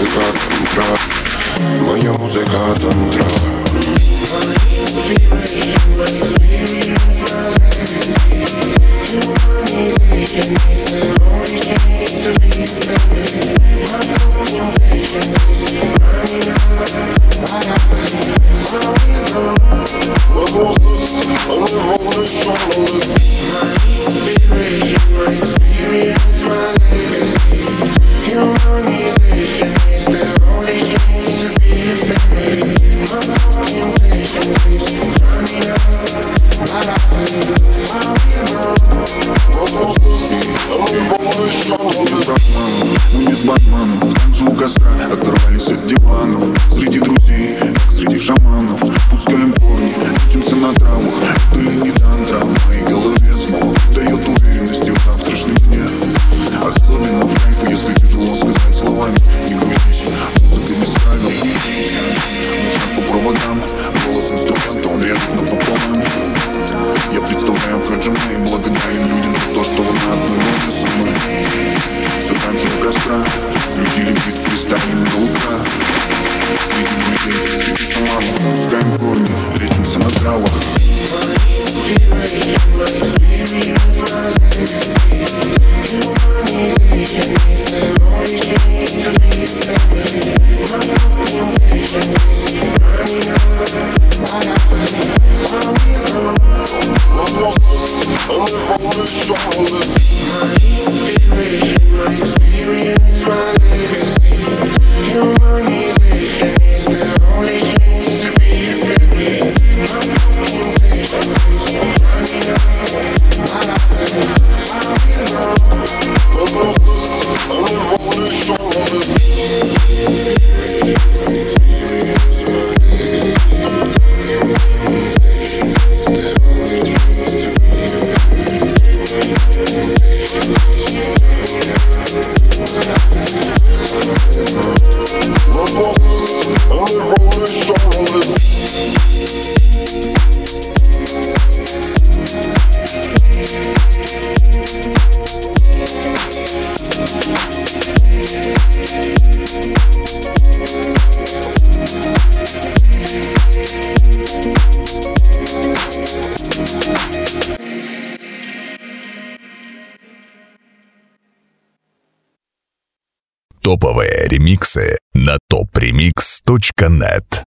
Моя музыка тантра. Мы без Батманов, также у костра оторвались от диванов. Среди друзей, как среди шаманов. Пускаем корни, учимся на травах. Это ли не тантра, в моей голове снова дает уверенности в завтрашнем дне. Особенно в кайфе, если тяжело сказать словами. Не грустись, музыка без правил. По проводам, голос инструмента, он режет напополам. Я представляю Хаджимэй, благодарен людям за то, что вы на одной ноте со мной. Все так же у костра, включили бит фристайлинг до утра. Среди друзей, среди шаманов, пускаем корни, лечимся на травах. Топовые ремиксы на topremix.net.